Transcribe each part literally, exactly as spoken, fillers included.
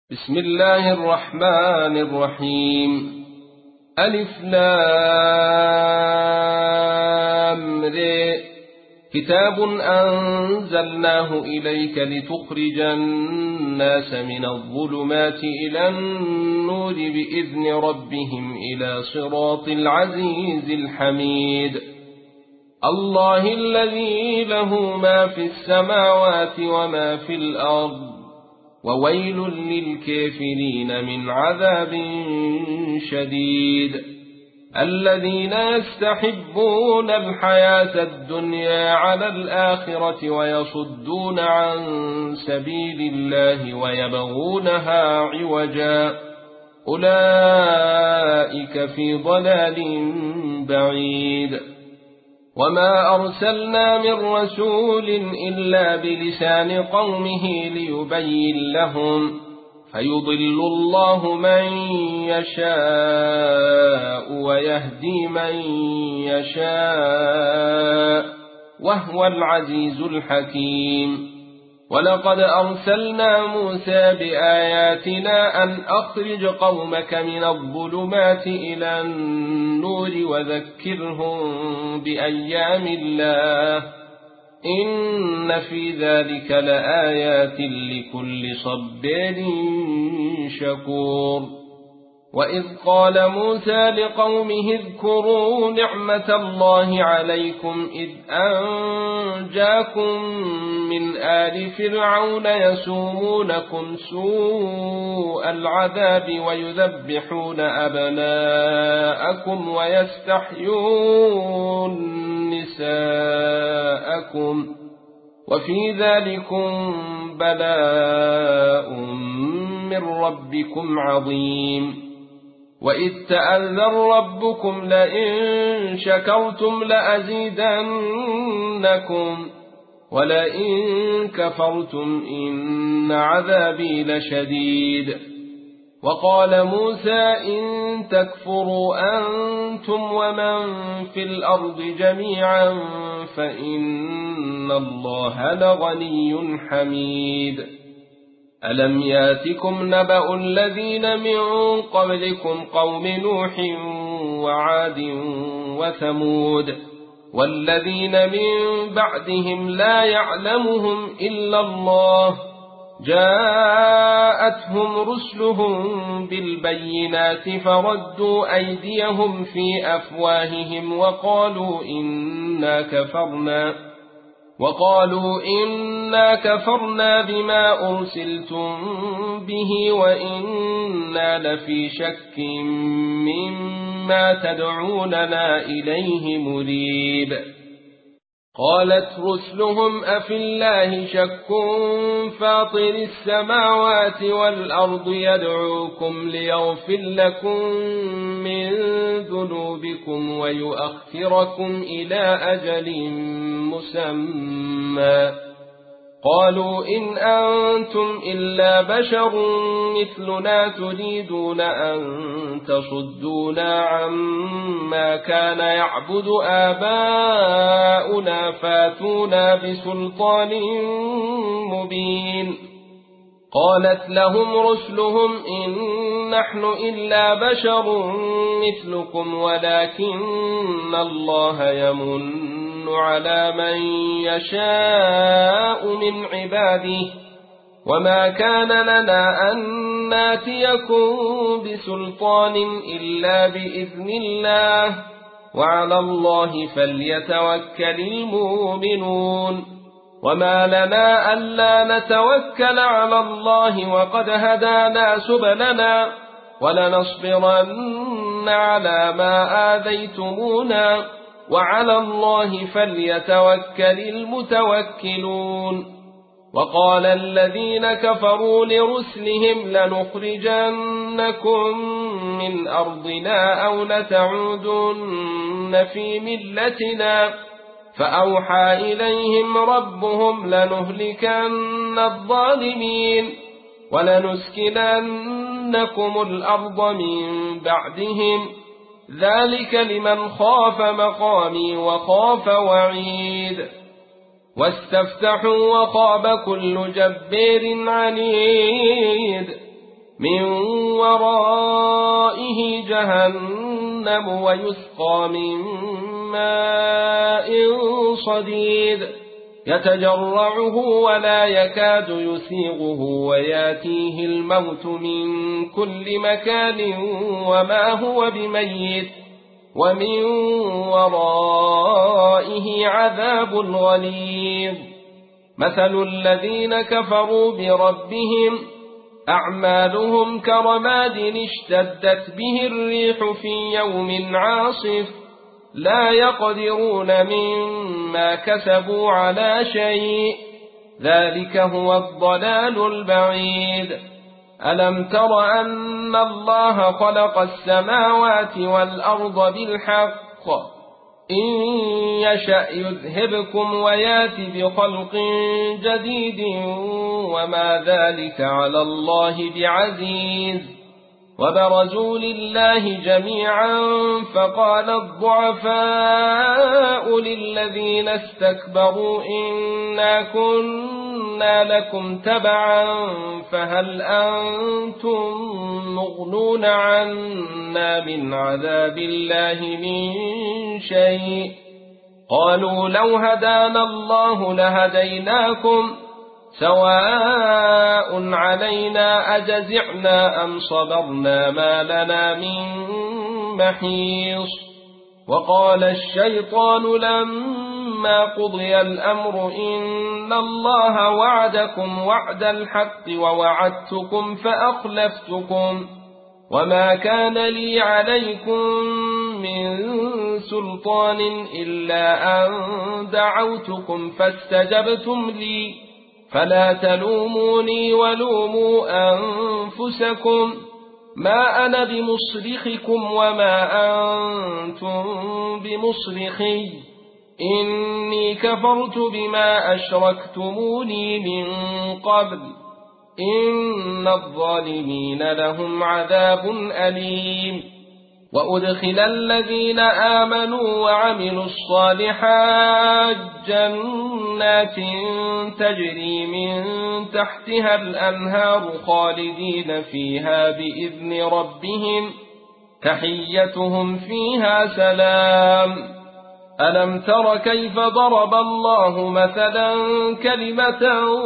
بسم الله الرحمن الرحيم. ألف لام ر. كتاب أنزلناه إليك لتخرج الناس من الظلمات إلى النور بإذن ربهم إلى صراط العزيز الحميد. الله الذي له ما في السماوات وما في الأرض، وويل للكافرين من عذاب شديد. الذين يستحبون الحياة الدنيا على الآخرة ويصدون عن سبيل الله ويبغونها عوجا، أولئك في ضلال بعيد. وما أرسلنا من رسول إلا بلسان قومه ليبين لهم، فيضل الله من يشاء ويهدي من يشاء، وهو العزيز الحكيم. ولقد أرسلنا موسى بآياتنا أن أخرج قومك من الظلمات إلى النور وذكرهم بأيام الله، إن في ذلك لآيات لكل صبار شكور. وإذ قال موسى لقومه اذكروا نعمة الله عليكم إذ أنجاكم من آل فرعون يسومونكم سوء العذاب ويذبحون أبناءكم ويستحيون نساءكم، وفي ذلكم بلاء من ربكم عظيم. وإذ تأذن ربكم لئن شكرتم لأزيدنكم ولئن كفرتم إن عذابي لشديد. وقال موسى إن تكفروا أنتم ومن في الأرض جميعا فإن الله لغني حميد. ألم ياتكم نبأ الذين من قبلكم قوم نوح وعاد وثمود والذين من بعدهم لا يعلمهم إلا الله، جاءتهم رسلهم بالبينات فردوا أيديهم في أفواههم وقالوا إنا كفرنا وقالوا إنا كفرنا بما أرسلتم به وإنا لفي شك مما تدعوننا إليه مريب. قالت رسلهم أفي الله شك فاطر السماوات والأرض يدعوكم ليغفر لكم من ذنوبكم ويؤخركم إلى أجل مسمى. قالوا إن أنتم إلا بشر مثلنا تريدون أن تصدونا عما كان يعبد آباؤنا فاتونا بسلطان مبين. قالت لهم رسلهم إن نحن إلا بشر مثلكم ولكن الله يمن على من يشاء من عباده، وما كان لنا أن ناتيكم بسلطان إلا بإذن الله، وعلى الله فليتوكل المؤمنون. وما لنا ألا نتوكل على الله وقد هدانا سبلنا ولنصبرن على ما آذيتمونا، وعلى الله فليتوكل المتوكلون. وقال الذين كفروا لرسلهم لنخرجنكم من أرضنا أو لتعودن في ملتنا، فأوحى إليهم ربهم لنهلكن الظالمين ولنسكننكم الأرض من بعدهم، ذلك لمن خاف مقامي وخاف وعيد. واستفتحوا وخاب كل جبار عنيد من ورائه جهنم ويسقى من ماء صديد يتجرعه ولا يكاد يسيغه وياتيه الموت من كل مكان وما هو بميت ومن ورائه عذاب غليظ مثل الذين كفروا بربهم أعمالهم كرماد اشتدت به الريح في يوم عاصف لا يقدرون مما كسبوا على شيء ذلك هو الضلال البعيد ألم تر أن الله خلق السماوات والأرض بالحق إن يشأ يذهبكم ويات بخلق جديد وما ذلك على الله بعزيز وبرزوا لله جميعا فقال الضعفاء للذين استكبروا إنا كنا لكم تبعا فهل أنتم مغنون عنا من عذاب الله من شيء قالوا لو هدانا الله لهديناكم سواء علينا أجزعنا أم صبرنا ما لنا من محيص وقال الشيطان لما قضي الأمر إن الله وعدكم وعد الحق ووعدتكم فأخلفتكم وما كان لي عليكم من سلطان إلا أن دعوتكم فاستجبتم لي فلا تلوموني ولوموا أنفسكم ما أنا بمصرخكم وما أنتم بمصرخي إني كفرت بما أشركتموني من قبل إن الظالمين لهم عذاب أليم وأدخل الذين آمنوا وعملوا الصالحات جنات تجري من تحتها الأنهار خالدين فيها بإذن ربهم تحيتهم فيها سلام ألم تر كيف ضرب الله مثلا كلمة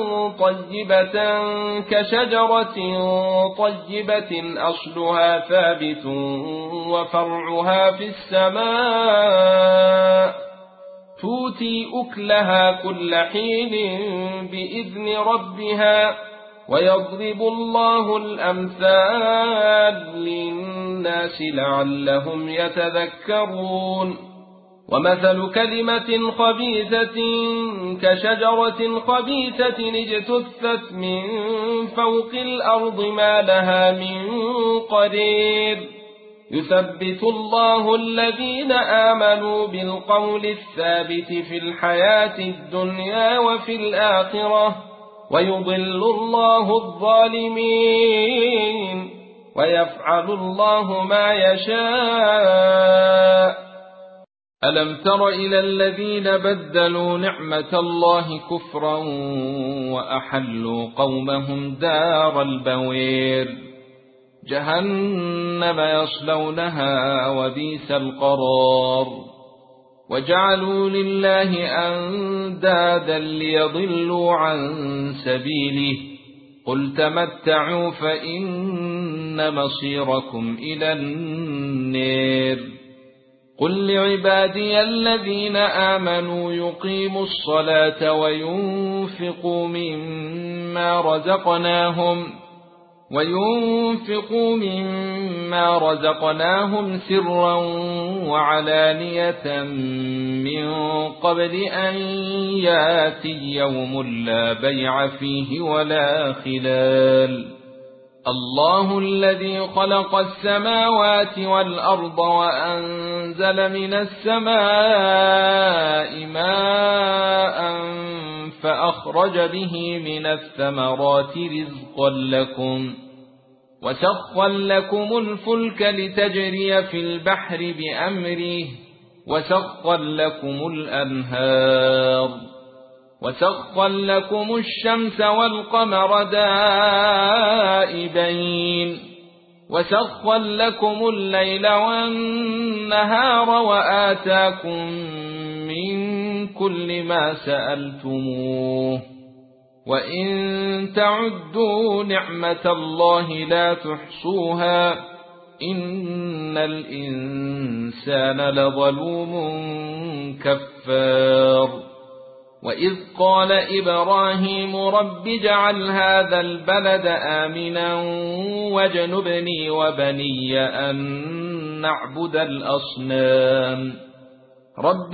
طيبة كشجرة طيبة أصلها ثابت وفرعها في السماء تؤتي أكلها كل حين بإذن ربها ويضرب الله الأمثال للناس لعلهم يتذكرون ومثل كلمة خبيثة كشجرة خبيثة اجتثت من فوق الأرض ما لها من قرير يثبت الله الذين آمنوا بالقول الثابت في الحياة الدنيا وفي الآخرة ويضل الله الظالمين ويفعل الله ما يشاء ألم تر إلى الذين بدلوا نعمة الله كفرا وأحلوا قومهم دار البوير جهنم يصلونها وبئس القرار وجعلوا لله أندادا ليضلوا عن سبيله قل تمتعوا فإن مصيركم إلى النار قل لعبادي الذين آمنوا يقيموا الصلاة وينفقوا مما رزقناهم وينفقوا مما رزقناهم سرا وعلانية من قبل أن يأتي يوم لا بيع فيه ولا خلال الله الذي خلق السماوات والأرض وأنزل من السماء ماء فأخرج به من الثمرات رزقا لكم وسخر لكم الفلك لتجري في البحر بأمره وسخر لكم الأنهار وسخر لكم الشمس والقمر دائبين وسخر لكم الليل والنهار وآتاكم من كل ما سألتموه وإن تعدوا نعمة الله لا تحصوها إن الإنسان لظلوم كفار وإذ قال إبراهيم رب اجعل هذا البلد آمنا واجنبني وبني أن نعبد الأصنام رب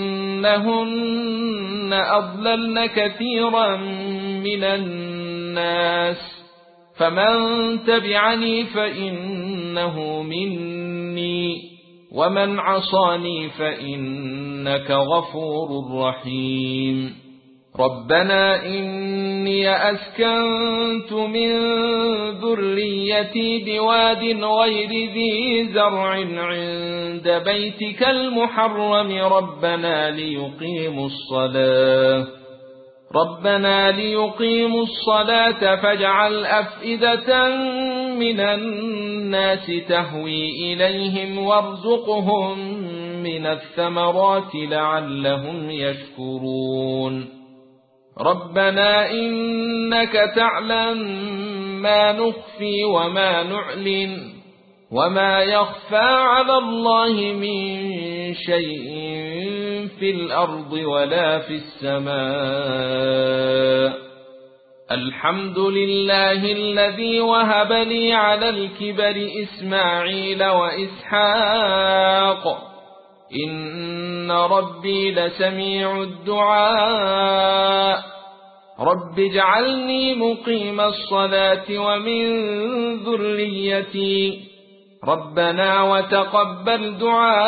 إنهن أضللن كثيرا من الناس فمن تبعني فإنه مني ومن عصاني فإنك غفور رحيم ربنا إني أسكنت من ذريتي بواد غير ذي زرع عند بيتك المحرم ربنا ليقيموا الصلاة ربنا ليقيموا الصلاة فاجعل أفئدة من الناس تهوي إليهم وارزقهم من الثمرات لعلهم يشكرون ربنا إنك تعلم ما نخفي وما نعلن وما يخفى على الله من شيء في الأرض ولا في السماء الحمد لله الذي وهب لي على الكبر إسماعيل وإسحاق إن ربي لسميع الدعاء رب اجعلني مقيم الصلاة ومن ذريتي ربنا وتقبل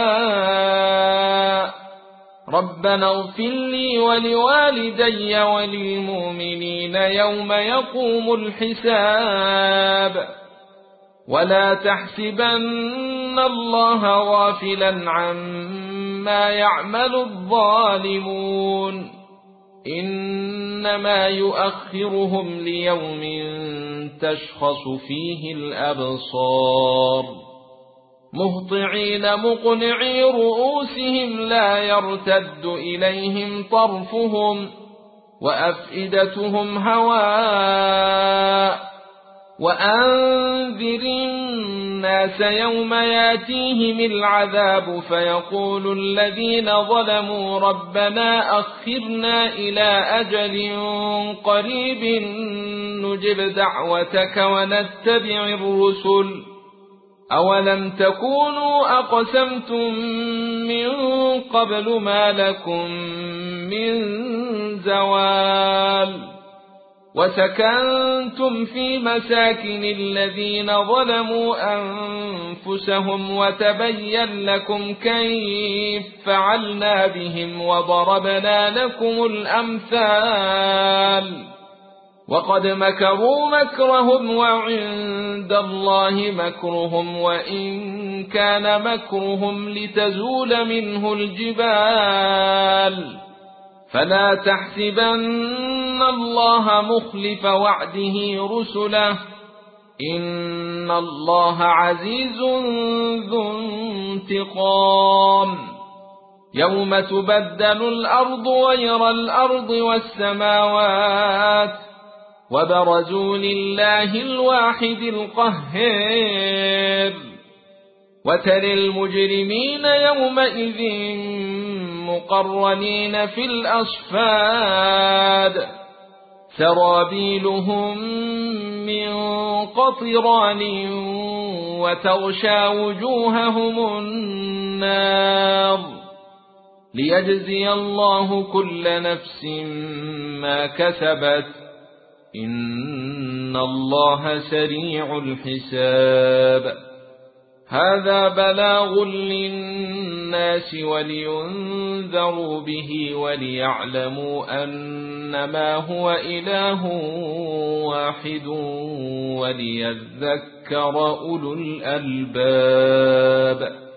دعاء ربنا اغفر لي ولوالدي وللمؤمنين يوم يقوم الحساب ولا تحسبن الله غافلا عما يعمل الظالمون إنما يؤخرهم ليوم تشخص فيه الأبصار مهطعين مقنعي رؤوسهم لا يرتد إليهم طرفهم وأفئدتهم هواء وأنذر الناس يوم ياتيهم العذاب فيقول الذين ظلموا ربنا أخرنا إلى أجل قريب نجب دعوتك ونتبع الرسل أولم تكونوا أقسمتم من قبل ما لكم من زوال وسكنتم في مساكن الذين ظلموا أنفسهم وتبين لكم كيف فعلنا بهم وضربنا لكم الأمثال وقد مكروا مكرهم وعند الله مكرهم وإن كان مكرهم لتزول منه الجبال فلا تحسبن الله مخلف وعده رسله إن الله عزيز ذو انتقام يوم تبدل الأرض غير الأرض والسماوات وبرزوا لله الواحد القهار وترى المجرمين يومئذ مقرنين في الأصفاد سرابيلهم من قطران وتغشى وجوههم النار ليجزي الله كل نفس ما كسبت إن الله سريع الحساب هذا بلاغ للناس ولينذروا به وليعلموا أنما هو إله واحد وليذكر أولو الألباب